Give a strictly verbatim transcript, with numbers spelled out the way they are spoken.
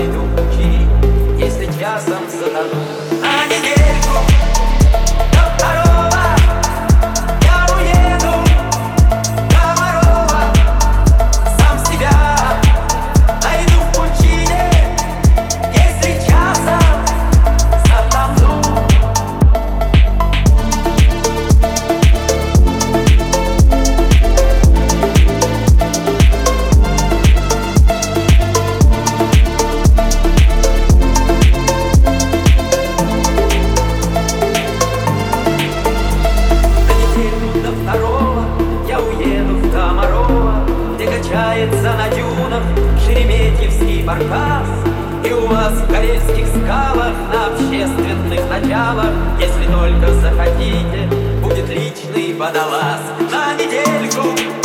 найду пути, если часом затону. На недельку до второго я уеду Комарова, сам себя найду в пучине, если часом затону. Качается на дюнах Шереметьевский баркас, и у вас в карельских скалах на общественных началах, если только захотите, будет личный водолаз. На недельку